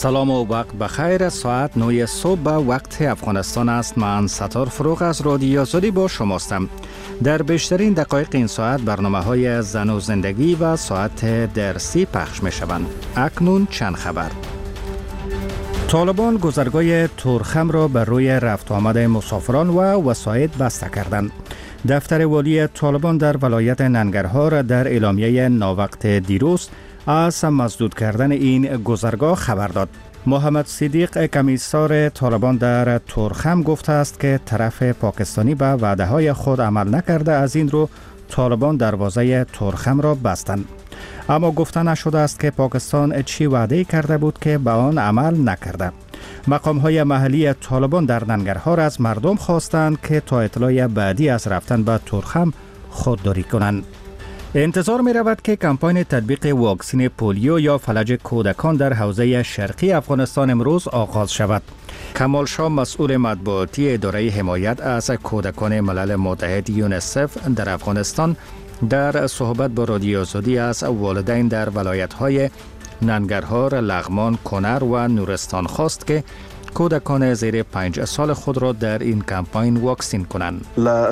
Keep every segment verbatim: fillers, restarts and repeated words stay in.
سلام و وقت بخیر. ساعت نه صبح به وقت افغانستان است. من ستار فروغ از رادیو آزادی با شماستم. در بیشترین دقایق این ساعت برنامه های زن و زندگی و ساعت درسی پخش می شوند. اکنون چند خبر. طالبان گذرگاه تورخم را بر روی رفت آمد مسافران و وسایط بسته کردند. دفتر والی طالبان در ولایت ننگرهار در اعلامیه ناوقت دیروز از مسدود کردن این گذرگاه خبر داد. محمد صدیق کمیسار طالبان در تورخم گفته است که طرف پاکستانی به وعده های خود عمل نکرده، از این رو طالبان دروازه تورخم را بستند. اما گفته نشده است که پاکستان چی وعده کرده بود که به آن عمل نکرده. مقام های محلی طالبان در ننگرهار از مردم خواستند که تا اطلاع بعدی از رفتن به تورخم خودداری کنند. انتظار می رود که کمپاین تطبیق واکسن پولیو یا فلج کودکان در حوزه شرقی افغانستان امروز آغاز شود. کمال شاه، مسئول مطبوعاتی اداره حمایت از کودکان ملل متحد یونیسف در افغانستان، در صحبت با رادیو آزادی از والدین در ولایت‌های ننگرهار، لغمان، کنر و نورستان خواست که کودکان زیر پنج سال خود را در این کمپاین واکسین کنند.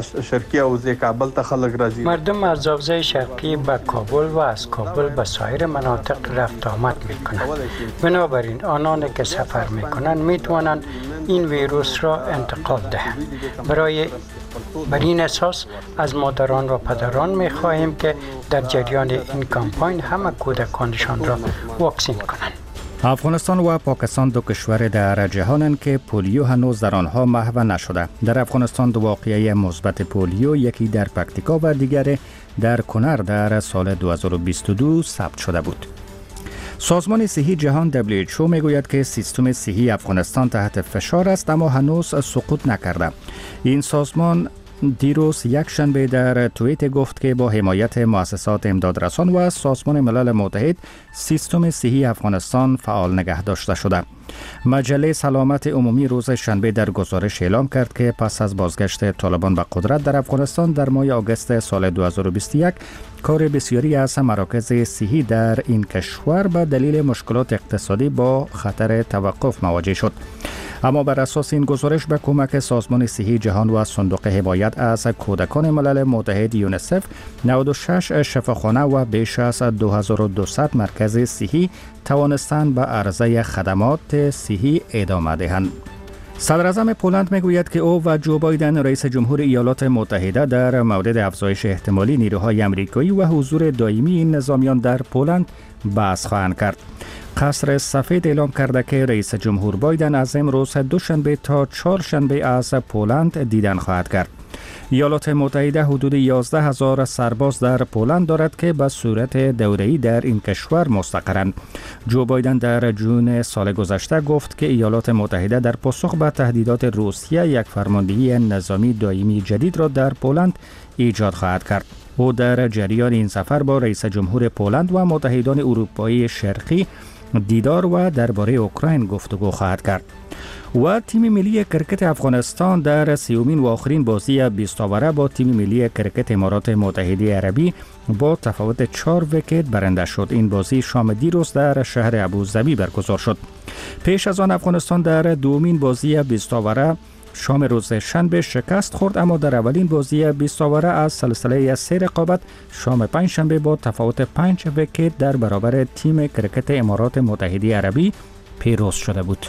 مردم از حوزه شرقی به کابل و از کابل به سایر مناطق رفت آمد می کنند. بنابراین آنان که سفر می کنند می توانند این ویروس را انتقال دهند. برای بر این اساس از مادران و پدران می خواهیم که در جریان این کمپاین همه کودکانشان را واکسین کنند. افغانستان و پاکستان دو کشور در جهانند که پولیو هنوز در آنها محو نشده. در افغانستان دو واقعه مثبت پولیو، یکی در پکتیکا و دیگر در کنر، در سال دو هزار و بیست و دو ثبت شده بود. سازمان صحی جهان دبلیو اچ او میگوید که سیستم صحی افغانستان تحت فشار است اما هنوز سقوط نکرده. این سازمان دیروز یک شنبه در توییت گفت که با حمایت مؤسسات امدادرسان و سازمان ملل متحد سیستم صحی افغانستان فعال نگه داشته شده. مجله سلامت عمومی روز شنبه در گزارش اعلام کرد که پس از بازگشت طالبان به قدرت در افغانستان در ماه آگوست سال دو هزار و بیست و یک، کار بسیاری از مراکز صحی در این کشور به دلیل مشکلات اقتصادی با خطر توقف مواجه شد. اما بر اساس این گزارش به کمک سازمان صحی جهان و صندوق حمایت از کودکان ملل متحد یونیسف، نود و شش شفاخانه و بیش از دو هزار و دویست مرکز صحی توانستند به عرضه خدمات صحی ادامه دهند. صدر اعظم پولند میگوید که او و جو بایدن، رئیس جمهور ایالات متحده، در مورد افزایش احتمالی نیروهای آمریکایی و حضور دائمی این نظامیان در پولند بحث خواهند کرد. قصر سفید اعلام کرده که رئیس جمهور بایدن از امروز دوشنبه تا چهارشنبه از پولند دیدن خواهد کرد. ایالات متحده حدود یازده هزار سرباز در پولند دارد که به صورت دوره‌ای در این کشور مستقرند. جو بایدن در جون سال گذشته گفت که ایالات متحده در پاسخ به تهدیدات روسیه یک فرماندهی نظامی دائمی جدید را در پولند ایجاد خواهد کرد. او در جریان این سفر با رئیس جمهور پولند و متحدان اروپایی شرقی دیدار و درباره اوکراین گفتگو خواهد کرد. و تیم ملی کرکت افغانستان در سیومین و آخرین بازی بیست اوره با تیم ملی کرکت امارات متحده عربی با تفاوت چهار ویکت برنده شد. این بازی شام دیروز در شهر ابوظبی برگزار شد. پیش از آن افغانستان در دومین بازی بیست اوره شام روز شنبه شکست خورد، اما در اولین بازی بیست اوره از سلسله سه رقابت شام پنج شنبه با تفاوت پنج ویکت در برابر تیم کرکت امارات متحده عربی پیروز شده بود.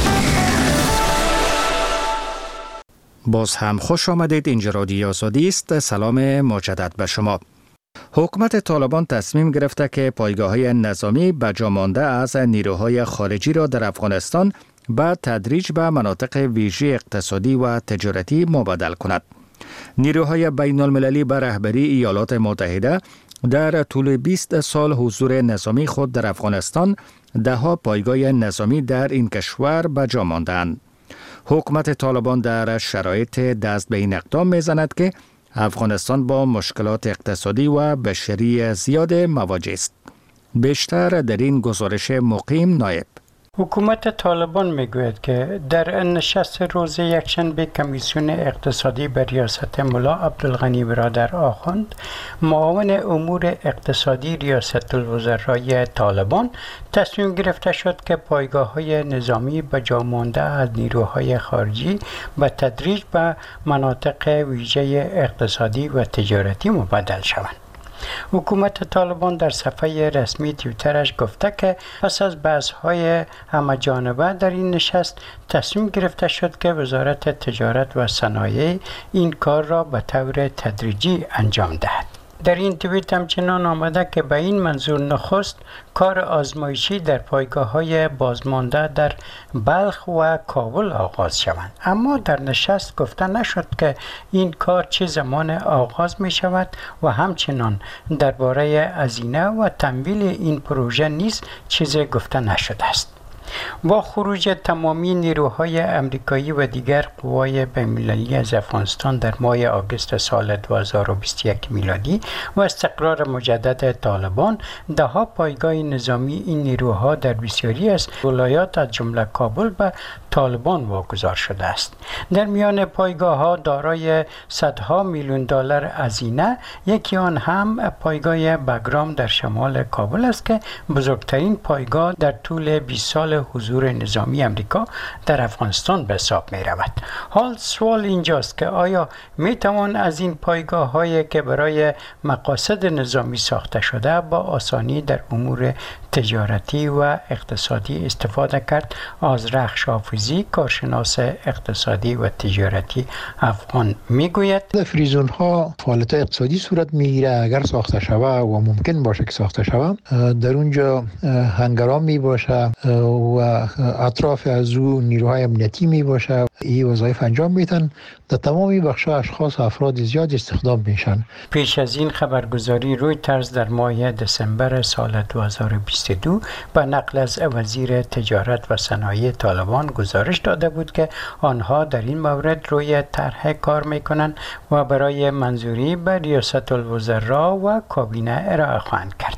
باز هم خوش آمدید. اینجا رادیو آزادی است. سلام مجدد به شما. حکومت طالبان تصمیم گرفته که پایگاه‌های نظامی بجا مانده از نیروهای خارجی را در افغانستان به تدریج به مناطق ویژه اقتصادی و تجارتی مبادله کند. نیروهای بین المللی به رهبری ایالات متحده در طول بیست سال حضور نظامی خود در افغانستان ده‌ها پایگاه نظامی در این کشور بجا مانده‌اند. حکومت طالبان در شرایط دست به این اقدام می‌زند که افغانستان با مشکلات اقتصادی و بشری زیاد مواجه است. بیشتر در این گزارش مقیم نایب. حکومت طالبان میگوید که در نشست روز یکشنبه کمیسیون اقتصادی به ریاست ملا عبدالغنی برادر آخوند، معاون امور اقتصادی ریاست الوزرای طالبان، تصمیم گرفته شد که پایگاه‌های نظامی به جا مانده از نیروهای خارجی به تدریج به مناطق ویژه اقتصادی و تجارتی مبدل شوند. حکومت طالبان در صفحه رسمی توییترش گفته که پس از بحث‌های همه‌جانبه در این نشست تصمیم گرفته شد که وزارت تجارت و صنایع این کار را به طور تدریجی انجام دهد. در این توییت همچنان آمده که به این منظور نخست کار آزمایشی در پایگاه‌های بازمانده در بلخ و کابل آغاز شوند، اما در نشست گفته نشد که این کار چه زمان آغاز می شود و همچنان درباره هزینه و تمویل این پروژه نیز چیزی گفته نشده است. با خروج تمامی نیروهای امریکایی و دیگر قوای بین‌المللی از افغانستان در ماه آگوست سال دو هزار و بیست و یک میلادی و استقرار مجدد طالبان، ده‌ها پایگاه نظامی این نیروها در بسیاری از ولایات از جمله کابل به طالبان واگذار شده است. در میان پایگاه‌ها دارای صدها میلیون دلار هزینه، یکی آن هم پایگاه بگرام در شمال کابل است که بزرگترین پایگاه در طول بیست سال حضور نظامی امریکا در افغانستان به حساب می رود. حال سوال اینجاست که آیا می توان از این پایگاه هایی که برای مقاصد نظامی ساخته شده با آسانی در امور تجارتی و اقتصادی استفاده کرد؟ آذرخش حافظی، کارشناس اقتصادی و تجارتی افغان، می گوید در فریزون ها فعالیت اقتصادی صورت میگیره. اگر ساخته شوه و ممکن باشه که ساخته شوه، در اونجا هنگرام می باشه و اطراف از او نیروهای امنیتی می باشه. این وظایف انجام میتن. در تمامی بخش‌ها اشخاص و افراد زیاد استخدام میشن. پیش از این خبرگزاری رویترز در ماه دسامبر سال دو هزار و بیست و دو به نقل از وزیر تجارت و صنایع طالبان گزارش داده بود که آنها در این مورد روی طرح کار میکنند و برای منظوری به ریاست الوزراء و کابینه ارائه خواهند کرد.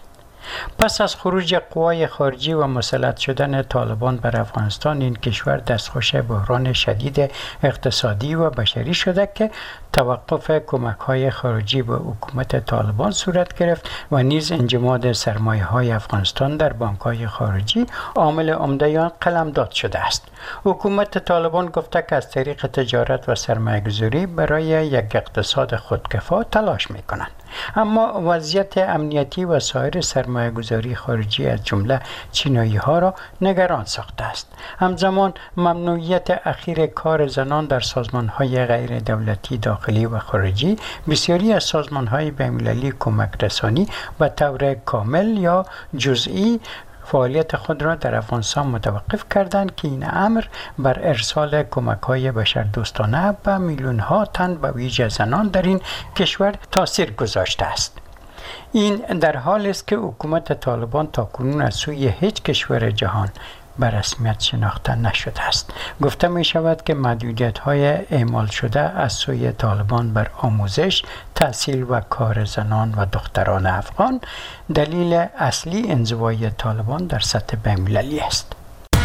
پس از خروج قوای خارجی و مسلط شدن طالبان بر افغانستان، این کشور دستخوش بحران شدید اقتصادی و بشری شده که توقف کمک‌های خارجی به حکومت طالبان صورت گرفت و نیز انجماد سرمایه‌های افغانستان در بانک‌های خارجی عامل عمده آن قلمداد شده است. حکومت طالبان گفته که از طریق تجارت و سرمایه‌گذاری برای یک اقتصاد خودکفا تلاش می‌کنند، اما وضعیت امنیتی و سایر سرمایه‌گذاری خارجی از جمله چینایی‌ها را نگران ساخته است. همزمان ممنوعیت اخیر کار زنان در سازمان‌های غیر دولتی داخلی و خارجی بسیاری از سازمان‌های بین‌المللی کمک رسانی به طور کامل یا جزئی فعالیت خود را در افغانستان متوقف کردند که این امر بر ارسال کمک‌های بشردوستانه به میلیون‌ها تن به ویژه زنان در این کشور تاثیر گذاشته است. این در حالی است که حکومت طالبان تاکنون از سوی هیچ کشور جهان به رسمیت شناخته نشده است. گفته می شود که محدودیت‌های اعمال شده از سوی طالبان بر آموزش، تحصیل و کار زنان و دختران افغان دلیل اصلی انزوای طالبان در سطح بین‌المللی است.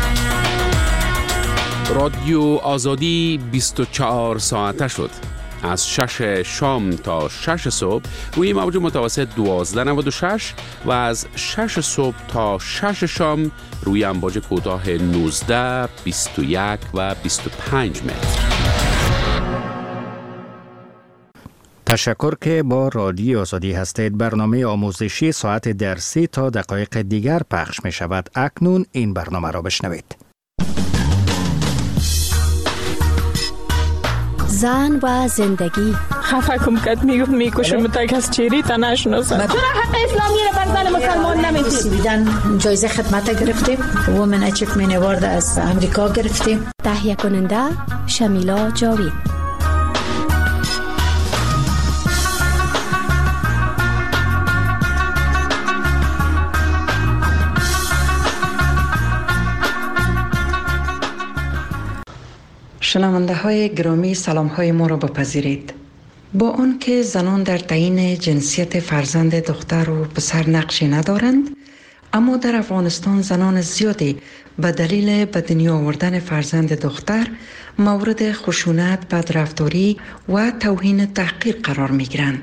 رادیو آزادی بیست و چهار ساعته شد. از شش شام تا شش صبح روی موج متوسط دوازده نود و شش و از شش صبح تا شش شام روی امواج کوتاه نوزده، بیست و یک و بیست و پنج متر. تشکر که با رادیو آزادی هستید. برنامه آموزشی ساعت درسی تا دقایق دیگر پخش می شود. اکنون این برنامه را بشنوید. زن و زندگی. خفه کم کد میگفت میکشم تا از چیری تا نشناسم. چرا حق اسلامی را بر زن مسلمان نمیدید؟ سویدن جایزه خدمت گرفتیم. وومن اچیومنت اوارد از امریکا گرفتیم. تهیه کننده شمیلا جاوید. شنونده های گرامی، سلام های ما را بپذیرید. با آنکه زنان در تعیین جنسیت فرزند دختر و پسر نقشی ندارند، اما در افغانستان زنان زیادی به دلیل به دنیا آوردن فرزند دختر مورد خشونت، بدرفتاری و توهین تحقیر قرار می گیرند.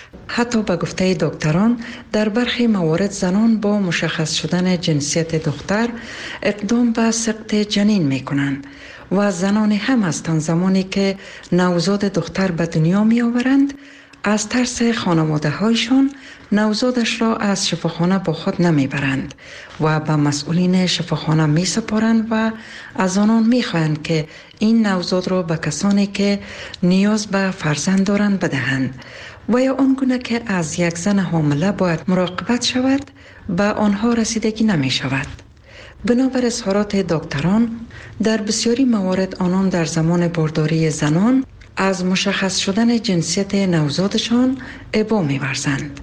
حتی به گفته دکتران در برخی موارد زنان با مشخص شدن جنسیت دختر اقدام به سقط جنین می کنند و زنان هم هستند زمانی که نوزاد دختر به دنیا می آورند از ترس خانواده هایشان نوزادش را از شفاخانه با خود نمی برند و به مسئولین شفاخانه می سپارند و از آنان می خواهند که این نوزاد را به کسانی که نیاز به فرزند دارند بدهند و یا آنگونه که از یک زن حامله باید مراقبت شود به آنها رسیدگی نمی شود. بنابر اظهارات دکتران در بسیاری موارد آنان در زمان بارداری زنان از مشخص شدن جنسیت نوزادشان ابا می ورزند.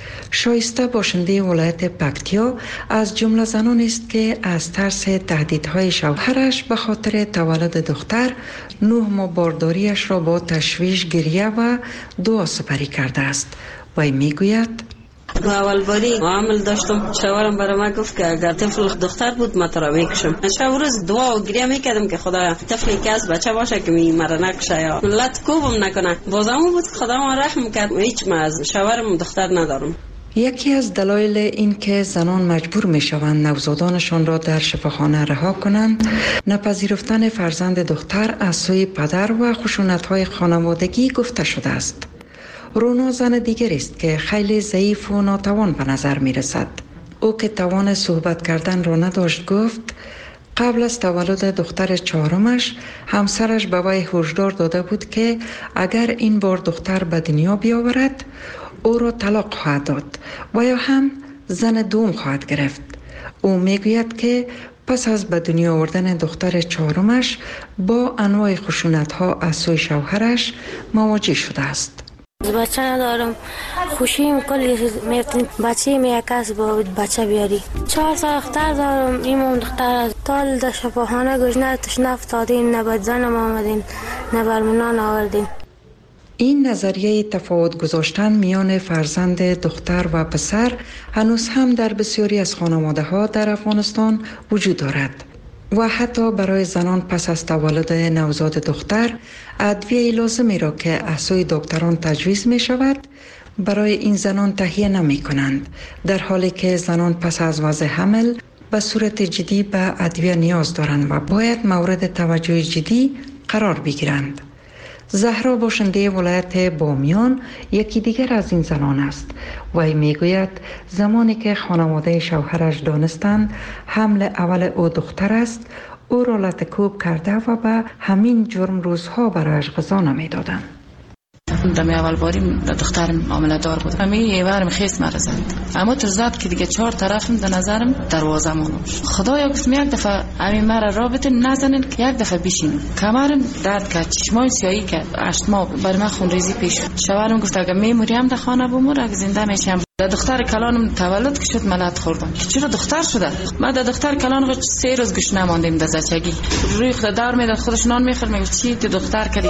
شایسته باشنده ولایت پکتیا از جمله زنان است که از ترس تهدیدهای شوهرش به خاطر تولد دختر نه ماه بارداریش را با تشویش، گریه و دعا سپری کرده است. وی می گوید اول باری عامل داشتم، شوهرم برای ما گفت که اگر طفل دختر بود ما تو را میکشم. شب روز دعا و گریه میکردم که خدا طفلی که از بچه باشه که می مرا نکشه یا ملت کوبم نکنه. بازم بود که خدا ما رحم کرد، هیچ ما از شوهرم دختر ندارم. یکی از دلایل این که زنان مجبور می شوند نوزادانشان را در شفاخانه رها کنند نپذیرفتن فرزند دختر از سوی پدر و خشونت‌های خانوادگی گفته شده است. رونا زن دیگر است که خیلی ضعیف و ناتوان به نظر می رسد. او که توان صحبت کردن را نداشت گفت قبل از تولد دختر چهارمش همسرش به وی هشدار داده بود که اگر این بار دختر به دنیا بیاورد او را طلاق خواهد داد و یا هم زن دوم خواهد گرفت. او می گوید که پس از به دنیا آوردن دختر چهارمش با انواع خشونت ها از سوی شوهرش مواجه شده است. بچه ندارم، خوشیم کلی میفتیم بچه می کس با بچه بیاری. چهار سال دختر دارم، ایمون دختر از تال در شفاخانه گشنه تشنه افتادیم، نه به زنم آمدین نه برمونان آوردیم. این نظریه تفاوت گذاشتن میان فرزند دختر و پسر هنوز هم در بسیاری از خانواده ها در افغانستان وجود دارد و حتی برای زنان پس از تولد نوزاد دختر ادویه لازمی را که از سوی دکتران تجویز می شود برای این زنان تهیه نمی کنند، در حالی که زنان پس از وضع حمل به صورت جدی به ادویه نیاز دارند و باید مورد توجه جدی قرار بگیرند. زهرا باشنده ولایت بامیان یکی دیگر از این زنان است. وی میگوید زمانی که خانواده شوهرش دانستند حمل اول او دختر است، او را لطکوب کرده و به همین جرم روزها برایش غذا نمیدادند. دمی اول باریم دخترم عامله دار بود. امی یه ورم خیس مرزند. اما ترزاد که دیگه چهار طرفم در نظرم دروازه مونوش. خدایا گفتم یک دفعه امی مرا رابطه نزنن که یک دفعه بشینم. کمرم درد کرد، چشمای سیاهی کرد. هشت ماه برای من خونریزی پیش شد. شوهرم گفت اگه میموریم در خانه بمور، اگه زنده میشم. در دختر کلانم تولد که شد ملت خوردم. چرا دختر شده؟ ما در دختر کلان خود سه روز گوش نماندیم در زچگی. روی خود دار میداد، خودش نان میخورد، میگفت چی تو دختر کردی؟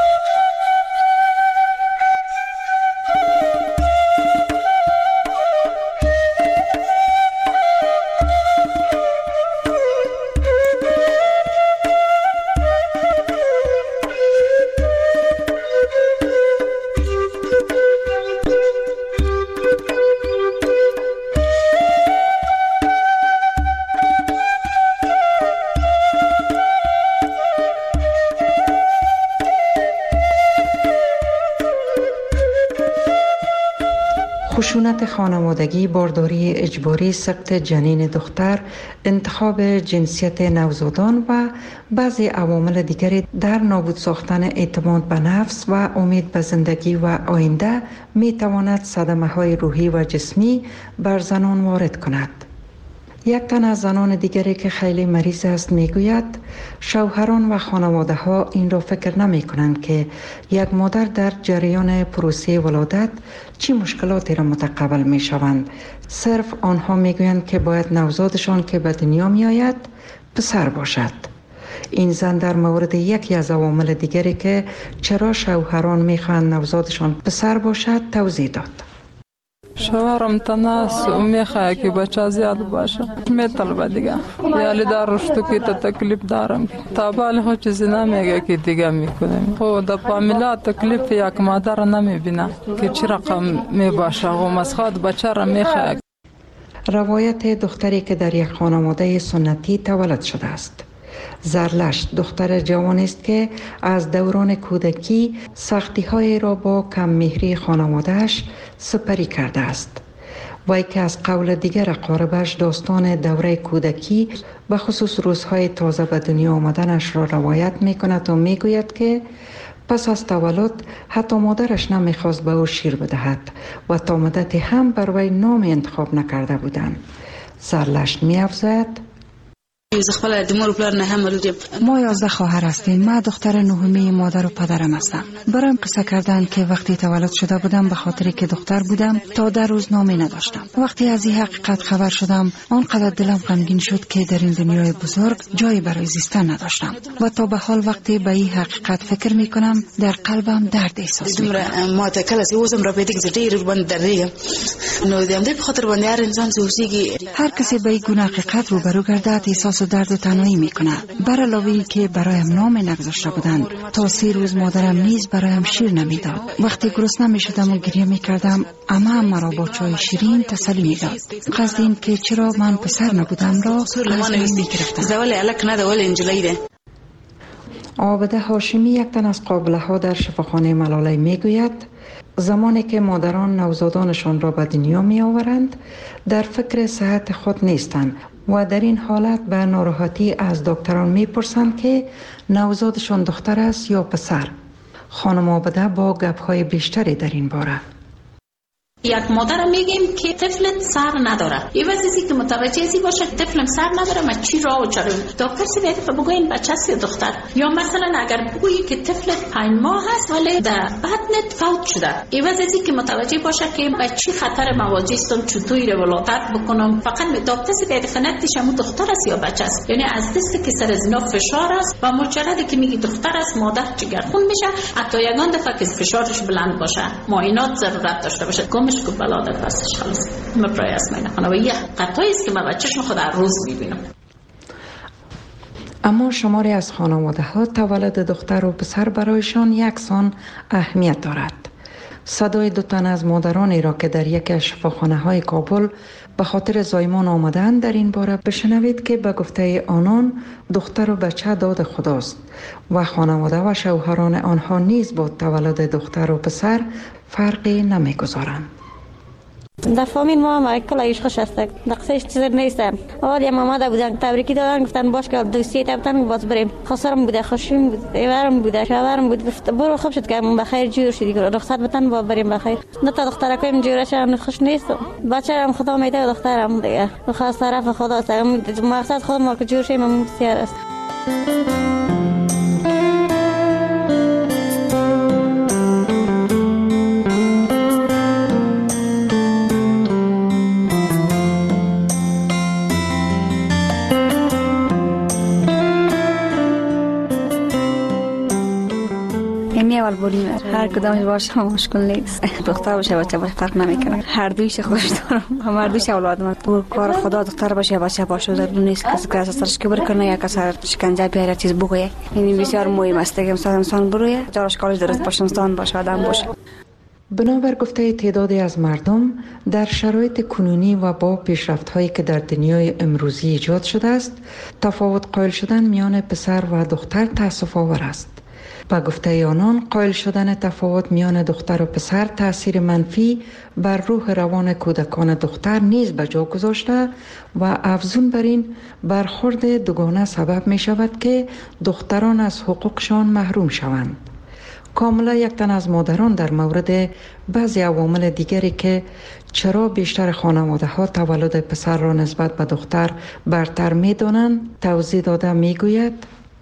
خشونت خانوادگی، بارداری اجباری، سقط جنین دختر، انتخاب جنسیت نوزادان و بعضی عوامل دیگری در نابود ساختن اعتماد به نفس و امید به زندگی و آینده می تواند صدمه های روحی و جسمی بر زنان وارد کند. یک تن از زنان دیگری که خیلی مریض است میگوید شوهران و خانواده ها این را فکر نمی کنند که یک مادر در جریان پروسه ولادت چی مشکلاتی را متقبل می شوند. صرف آنها میگویند که باید نوزادشان که به دنیا می آید پسر باشد. این زن در مورد یکی از عوامل دیگری که چرا شوهران می خواهند نوزادشان پسر باشد توضیح داد. شوهرم تناس و میخواه که بچه زیاد باشه میطلبه دیگه یالی در رشتو که تا تکلیف دارم تا بالی خود چیزی نمیگه که دیگه میکنیم خود در فامیلا تکلیف یک مادر نمیبینه که چی رقم میباشه و مسخواد بچه را میخواه. روایت دختری که در یک خانواده سنتی تولد شده است. زرلشت دختر جوان است که از دوران کودکی سختی های را با کم مهری خانوادهش سپری کرده است. وی که از قول دیگر اقاربش داستان دوره کودکی به خصوص روزهای تازه به دنیا آمدنش را روایت می کند و می گوید که پس از تولد حتی مادرش نمیخواست به او شیر بدهد و تا مدتی هم بر وی نام انتخاب نکرده بودند. زرلشت می افزاید ما یازده خواهر هستیم. ما دختر نهمی مادر و پدرم هستم. برایم قصه کردن که وقتی تولد شده بودم به خاطری که دختر بودم تا در روز نامی نداشتم. وقتی از این حقیقت خبر شدم آنقدر دلم غمگین شد که در این دنیای بزرگ جایی برای زیستن نداشتم و تا به حال وقتی به این حقیقت فکر می کنم در قلبم درد احساس می کنم. ما تکلس یوزم را بدیک زدیر بند دریه نو دیم دی بخاطر بند هر انسان سوسیگی هر کسی به این حقیقت روبرو گردد احساس درد و تنهایی میکنه. بر علاوه این که برایم نام نگذاشته بودند تا سه روز مادرم نیز برایم شیر نمیداد. وقتی گرسنه میشدم و گریه میکردم اما هم مرا با چای شیرین تسلی میداد. قصد این که چرا من پسر نبودم را از من میگرفتم. زوال الک نده ول انجلیده. عابده هاشمی یک تن از قابله ها در شفاخانه ملاله میگوید زمانی که مادران نوزادانشان را به دنیا می آورند در فکر صحت خود نیستند و در این حالت به ناراحتی از دکتران می پرسند که نوزادشان دختر است یا پسر. خانم عابده با گپ‌های بیشتری در این باره. یک مادر میگیم که طفلت سر نداره. یه واسه که متوجه ازی باشه طفلم سر نداره ما چی راه و چاره. دکتر سی بهت بگوین بچه است یا دختر. یا مثلا اگر بگویی که طفلت پنج ماه هست ولی در بطنت فوت شده. یه واسه که متوجه باشه که بچی خطر مواجه استم چطوری رو ولادت بکنم. فقط دکتر سی بهت فنتش هم دختر است یا بچه است. یعنی از دستی که سر زنا فشار است و مجردی که میگی دختر است مادر جگرخون میشه حتی یگان دفعه که فشارش بلند باشه معاینات ضرورت داشته باشه. مش که بلاده پسش خلاص ما پرایس میکنه و یه قطعی است که من چشم خود هر روز میبینم. اما شماری از خانواده ها تولد دختر و پسر برایشان یکسان اهمیت دارد. صدای دو تن از مادرانی را که در یک از شفاخانه های کابل به خاطر زایمان آمدند در این باره بشنوید که به گفته آنان دختر و بچه داد خداست و خانواده و شوهران آنها نیز با تولد دختر و پسر فرقی نمیگذارند. در فامیل ما هم کلایش خوش است. نقصش چیزی نیستم. اول ما آمده بودن تبریکی دادن گفتن باش که دوستی تبتن باز بریم. خسارم بوده خوشیم بود. ایوارم بوده شوهرم بود. برو خوب شد که من بخیر جور شدی که رخصت بتن با بریم بخیر. نه تا دختر کویم جورش هم خوش نیستم. بچه‌ام خدا میده دخترم دیگه. خاص طرف خدا است. مقصد خود ما که جور شیم من بسیار است. اول بولیم هر کدامش باشه مشکل نیست. دختر باشه بچه باشه فرق نمیکنه. هر دویش خوش دارم. هم هر دویش اولادم. تو کار خدا دختر باشه بچه باشه ضرور نیست کسی که سرش کبر کنه یا کسی شکنجه بیاره چیز بگویه. این بسیار مهم است که انسان انسان برویه. جارش کارش درست باشه انسان باشه آدم باشه. بنابر گفته تعدادی از مردم در شرایط کنونی و با پیشرفت‌هایی که در دنیای امروزی ایجاد شده است تفاوت قائل شدن میان پسر و دختر تأسف آور است. با گفته آنان قائل شدن تفاوت میان دختر و پسر تأثیر منفی بر روح روان کودکان دختر نیز به جا گذاشته و افزون بر این برخورد دوگانه سبب می شود که دختران از حقوقشان محروم شوند. کاملا یک تن از مادران در مورد بعضی عوامل دیگری که چرا بیشتر خانواده ها تولد پسر را نسبت به دختر برتر می دانند توضیح داده می گوید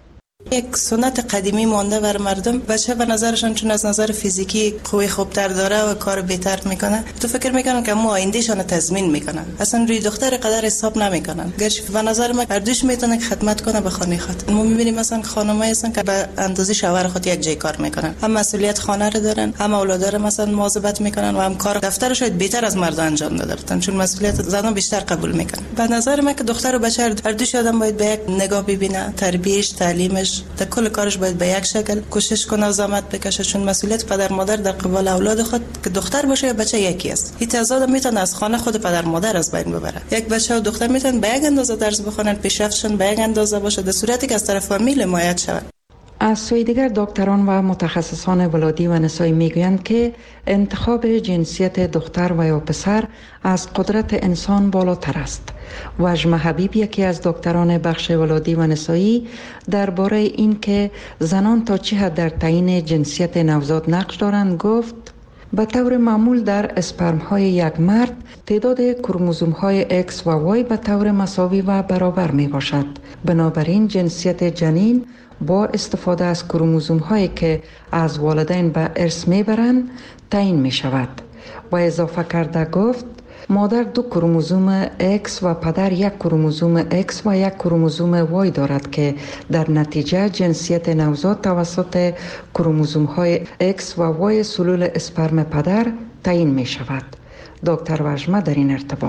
یک سنت قدیمی مانده بر مردم، بچه به نظرشان چون از نظر فیزیکی قوی خوبتر داره و کار بهتر میکنه، تو فکر میکنن که ما آیندهشان تضمین میکنن، اصلا روی دختر قدر حساب نمیکنن. گرچه به نظر من هر دوش میتونه خدمت کنه به خانه خود. ما میبینیم مثلا خانمایی هستن که به اندازه شوهر خود یک جای کار میکنن، هم مسئولیت خانه رو دارن، هم اولاد رو مثلا مواظبت میکنن و هم کار دفتر شاید بهتر از مرد انجام دادن، چون مسئولیت زنان بیشتر قبول میکنن. به نظر من که دختر و بچه هر دوش آدم باید به یک نگاه ببینه، تربیتش، تعلیمش، در کل کارش باید به یک شکل کوشش کنه و زحمت بکشه، چون مسئولیت پدر مادر در قبال اولاد خود که دختر باشه یا بچه یکی است. این تضاد میتونه از خانه خود پدر مادر از بین ببره. یک بچه و دختر میتونن به یک اندازه درس بخونن، پیشرفتشون به یک اندازه باشه، در صورتی که از طرف فامیل حمایت شود. از سوی دیگر دکتران و متخصصان ولادی و نسایی میگویند که انتخاب جنسیت دختر و یا پسر از قدرت انسان بالاتر است. وجمه حبیب، یکی از دکتران بخش ولادی و نسایی، درباره این که زنان تا چه حد در تعیین جنسیت نوزاد نقش دارند گفت: به طور معمول در اسپرم های یک مرد تعداد کروموزوم های X و Y به طور مساوی و برابر می باشد. بنابراین جنسیت جنین با استفاده از کروموزوم هایی که از والدین به ارث می برند تعیین می شود. و اضافه کرده گفت: مادر دو کروموزوم X و پدر یک کروموزوم X و یک کروموزوم Y دارد که در نتیجه جنسیت نوزاد توسط کروموزوم های X و Y سلول اسپرم پدر تعیین می شود. دکتر وجمه در این ارتباط: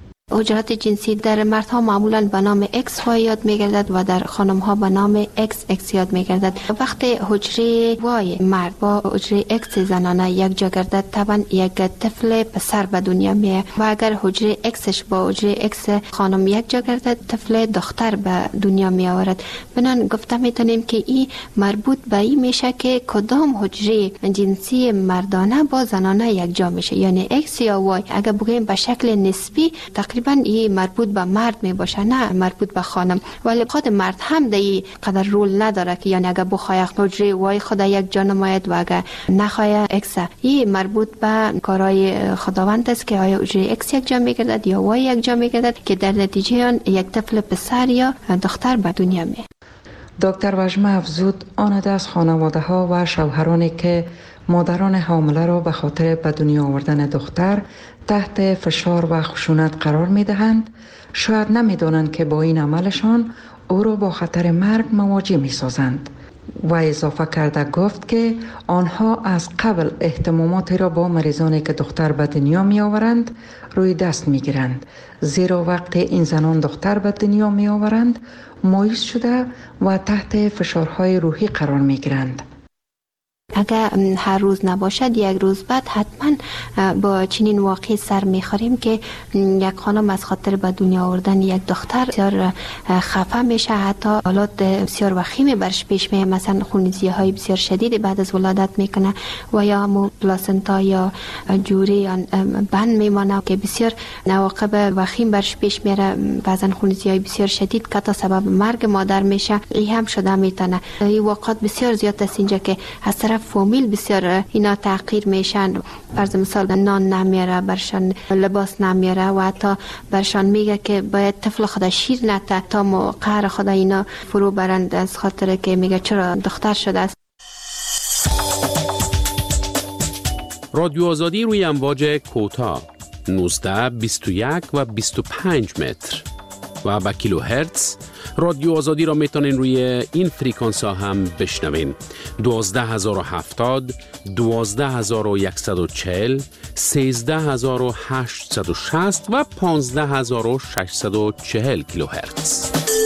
حجرات جنسی در مردها معمولا به نام ایکس وای یاد می‌گردد و در خانم‌ها به نام ایکس ایکس یاد می‌گردد. وقتی حجره وای مرد با حجره ایکس زنانه یک جا گردد، طبعا یک طفل پسر به دنیا میاد، و اگر حجره ایکسش با حجره ایکس خانم یک جا گردد، طفل دختر به دنیا می آورد. بنان گفته میتونیم که این مربوط به این میشه که کدام حجره جنسی مردانه با زنانه یک جا میشه، یعنی ایکس یا وای. اگر بگیم به شکل نسبی تقریبا این مربوط به مرد می باشه، نه مربوط به خانم. ولی خود مرد هم در این قدر رول نداره که یعنی اگر بخواه حجره وای خود یک جا نماید و اگر نخواه ایکس. این مربوط به کارهای خداوند است که آیا حجره ایکس یک جا می گردد یا وای یک جا می گردد که در نتیجه آن یک طفل پسر یا دختر به دنیا می. دکتر وجمه افزود آن از خانواده ها و شوهرانی که مادران حامله را به خاطر به دنیا آوردن دختر تحت فشار و خشونت قرار می دهند، شاید نمی دانند که با این عملشان او را با خطر مرگ مواجه می سازند. و اضافه کرده گفت که آنها از قبل اهتماماتی را با مریضانی که دختر به دنیا می آورند روی دست می گیرند، زیرا وقتی این زنان دختر به دنیا می آورند مایوس شده و تحت فشارهای روحی قرار می گیرند. اگر هر روز نباشد یک روز بعد حتما با چنین واقعی سر میخوریم که یک خانم از خاطر به دنیا آوردن یک دختر بسیار خفه میشه، حتی حالات بسیار وخیمی برش پیش میاد، مثلا خونریزی های بسیار شدید بعد از ولادت میکنه و یا همون پلاسنتا یا جوری بند میمانه که بسیار عواقب وخیم برش پیش میره، بعضا خونریزی های بسیار شدید که تا سبب مرگ مادر میشه. این هم شده میتونه. این واقعات بسیار زیاد است اینجا که از طرف فامیل بسیار اینا تحقیر میشن. فرض مثال نان نمیاره برشان، لباس نمیاره و حتی برشان میگه که باید طفل خدا شیر نته تا موقع خدا اینا فرو برند، از خاطر که میگه چرا دختر شده است. رادیو آزادی روی امواج کوتاه نوزده، بیست و یک و بیست و پنج متر و با کیلو هرتز. رادیو آزادی را میتونین روی این فریکانس ها هم بشنوین: دوازده هزار و هفتاد، دوازده هزار و صد و چهل، سیزده هزار و هشتصد و شصت و پانزده هزار و ششصد و چهل کیلو هرتز.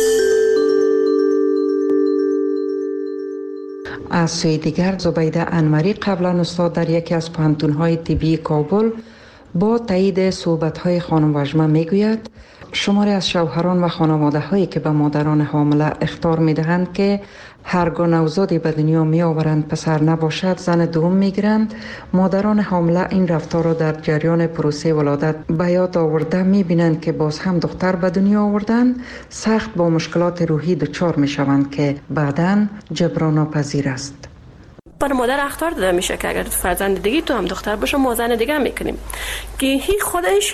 از سوی دیگر زبیده انوری، قبلا استاد در یکی از پوهنتون‌های طبی کابل، با تایید صحبت‌های خانم وجمه میگوید شماری از شوهران و خانواده هایی که به مادران حامله اخطار می دهند که هرگاه نوزادی به دنیا می آورند پسر نباشد زن دوم می گیرند، مادران حامله این رفتار را در جریان پروسه ولادت به یاد آورده می بینند که باز هم دختر به دنیا آوردند سخت با مشکلات روحی دچار می شوند که بعداً جبران ناپذیر است. بر مادر اخطار داده میشه که اگر فرزند دیگه تو هم دختر باشه ما زن دیگه هم میکنیم که هی خودش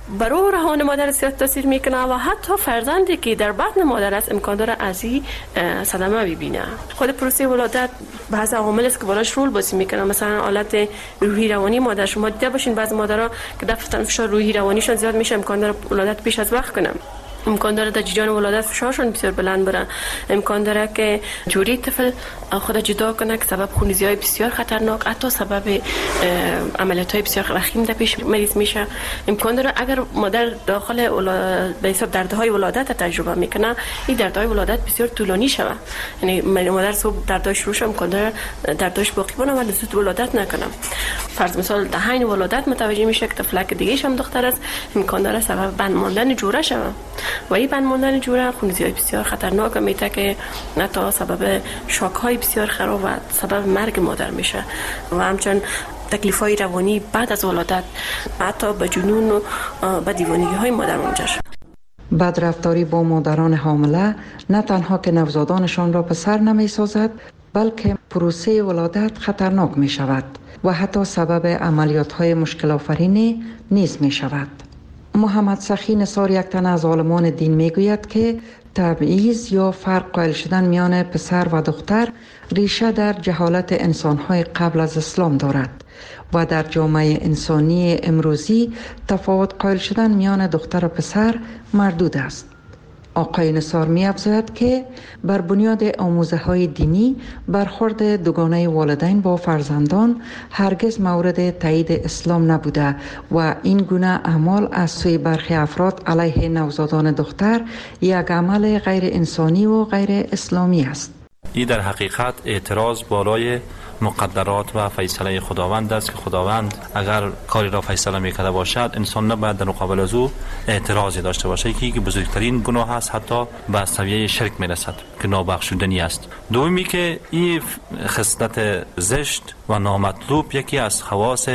برای روان مادر زیاد تاثیر میکنه و حتی فرزندی که در بطن مادر است امکان داره از این صدمه ببینه. خود پروسه ولادت بعض عوامل است که بالاش رول بازی میکنه، مثلا حالت روحی روانی مادر. شما دیده باشین بعضی مادرها که دفتن فشار روحی روانیشون زیاد میشه، امکان داره ولادت پیش از وقت کنه، امکان داره در جریان ولادت فشارشون بسیار بلند بره، امکان داره که جوری طفل خود جدا کنه که سبب خونریزی‌های بسیار خطرناک، حتی سبب عملیات‌های بسیار وخیم در پیش مریض میشه. امکان داره اگر مادر داخل به حساب دردهای ولادت تجربه میکنه، این دردهای ولادت بسیار طولانی شوه، یعنی مادر صبح درداش روش امکان داره درداش باقی بمونه ولی زود ولادت نکنه. فرض مثال در حین ولادت متوجه میشه که طفلک دیگه هم دختر است، امکان داره سبب بند ماندن جوره شوه و این بند ماندن جوره خونریزی‌های بسیار خطرناک میته که حتی سبب شاک‌های بسیار خراب و سبب مرگ مادر میشه و همچنین تکلیف‌های روانی بعد از ولادت حتی به جنون و به دیوانگی‌های مادر منجر شد. بدرفتاری با مادران حامله نه تنها که نوزادانشان را پسر نمی سازد، بلکه پروسه ولادت خطرناک می شود و حتی سبب عملیات‌های مشکل آفرینی نیز می شود. محمد سخی نثار، یک تن از عالمان دین، می گوید که تبعیض یا فرق قائل شدن میان پسر و دختر ریشه در جهالت انسان‌های قبل از اسلام دارد و در جامعه انسانی امروزی تفاوت قائل شدن میان دختر و پسر مردود است. آقای نثار می افزاید که بر بنیاد آموزه های دینی برخورد دوگانه والدین با فرزندان هرگز مورد تایید اسلام نبوده و این گونه اعمال از سوی برخی افراد علیه نوزادان دختر یک عمل غیر انسانی و غیر اسلامی است. این در حقیقت اعتراض بالای مقدرات و فیصله خداوند است که خداوند اگر کاری را فیصله میکرده باشد انسان نباید در مقابل از او اعتراضی داشته باشه، یکی که بزرگترین گناه است، حتی به سویه شرک میرسد که نابخشودنی است. دومی که این خصلت زشت و نامطلوب یکی از خواص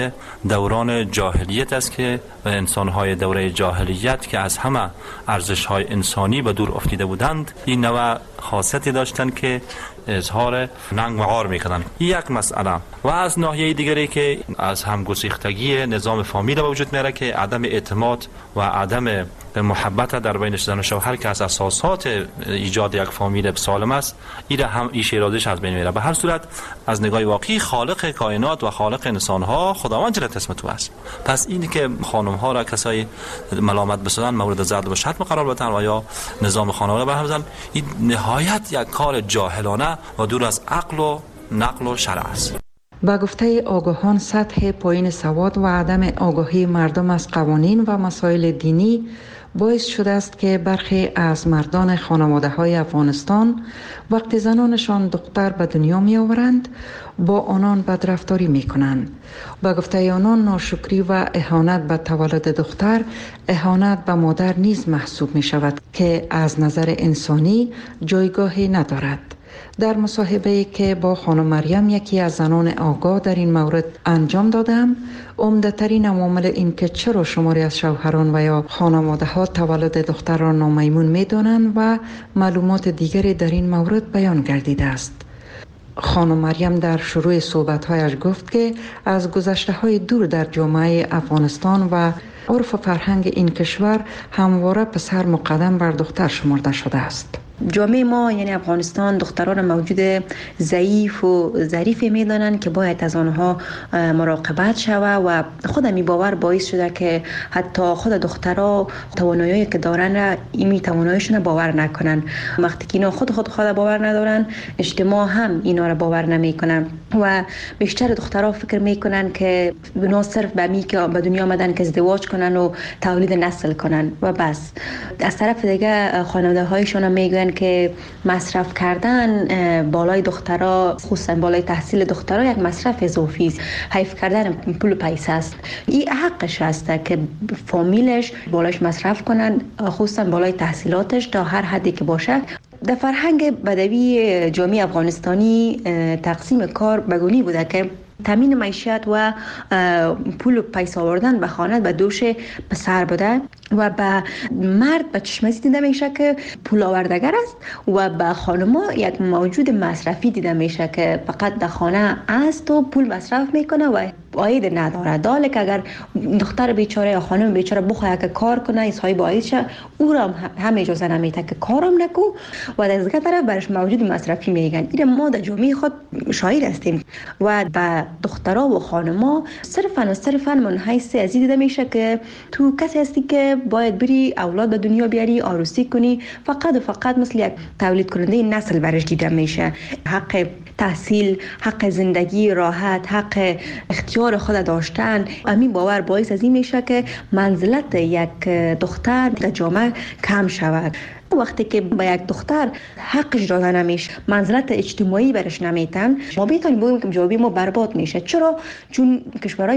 دوران جاهلیت است که انسان‌های دوره جاهلیت که از همه ارزش‌های انسانی به دور افتیده بودند این نوع خاصیتی داشتند که اظهار ننگ و عار میکنند. یک مسئله و از ناحیه دیگری که از همگسیختگی نظام فامیل به وجود میاره که عدم اعتماد و عدم محبت در بین زن و شوهر که از اساسات ایجاد یک فامیل سالم است، این هم ایش ارادش از بین میره. به هر صورت از نگاه واقعی خالق کائنات و خالق انسان ها خداوند جل اسمت است. پس این که خانم ها را کسای ملامت بسازن، مورد ضرب و شتم قرار بدن و یا نظام خانواده برهم بزنن، این نهایت یک کار جاهلانه و دور از عقل و نقل و شرع است. با گفته آگاهان، سطح پایین سواد و عدم آگاهی مردم از قوانین و مسائل دینی باعث شده است که برخی از مردان خانواده های افغانستان وقتی زنانشان دختر به دنیا می آورند با آنان بدرفتاری می کنند. با گفته آنان ناشکری و اهانت به تولد دختر اهانت به مادر نیز محسوب می شود که از نظر انسانی جایگاهی ندارد. در مصاحبه‌ای که با خانم مریم، یکی از زنان آگاه در این مورد انجام دادم، عمده‌ترین عوامل این که چرا شماری از شوهران و یا خانواده‌ها تولد دختر را نامیمون می‌دانند و معلومات دیگری در این مورد بیان گردیده است. خانم مریم در شروع صحبت‌هایش گفت که از گذشته‌های دور در جامعه افغانستان و عرف و فرهنگ این کشور همواره پسر مقدم بر دختر شمرده شده است. جامعه ما یعنی افغانستان دختران موجود ضعیف و ظریفی میدانند که باید از آنها مراقبت شود و خود می باور باعث شده که حتی خود دخترها توانایی که دارن را این تواناییشون باور نکنن. وقتی که اینا خود خود خود باور ندارن، اجتماع هم اینا را باور نمیکنن و بیشتر دخترها فکر میکنن که بنا صرف به می که به دنیا آمدن که ازدواج کنن و تولید نسل کنن و بس. از طرف دیگه خانواده هایشون هم میگن که مصرف کردن بالای دخترها، خصوصا بالای تحصیل دخترها، یک مصرف اضافی است. حیف کردن پول و پیسه است. این حقش است که فامیلش بالاش مصرف کنن، خصوصا بالای تحصیلاتش تا هر حدی که باشه. در فرهنگ بدوی جامعه افغانستانی تقسیم کار بگونی بوده که تامین معیشت و پول و پیسه آوردن به خانه به دوش پسر بوده و به مرد به چشمه دیده میشه که پول آوردگر است و به خانما یک موجود مصرفی دیده میشه که فقط در خانه است و پول مصرف میکنه و عاید نداره. داله که اگر دختر بیچاره یا خانم بیچاره بخواد که کار کنه صاحب عاید شه، او را هم اجازه نمیده که کارم نکو و از دیگه طرف برش موجود مصرفی میگن. این ما در جامعه خود شاهد هستیم و به دخترها و خانما صرفا و صرفا من حیث از دیده میشه که تو کسی هستی که باید بری اولاد به دنیا بیاری، عروسی کنی، فقط و فقط مثل یک تولید کننده نسل برش دیده میشه. حق تحصیل، حق زندگی راحت، حق اختیار خود داشتن، همین باور باعث از این میشه که منزلت یک دختر در جامعه کم شود. وقتی که با یک دختر حقش داده نمیشه، منزلت اجتماعی برش نمیتن، ما بیتونیم بگیم که جوابی ما برباد میشه. چرا؟ چون کشورهای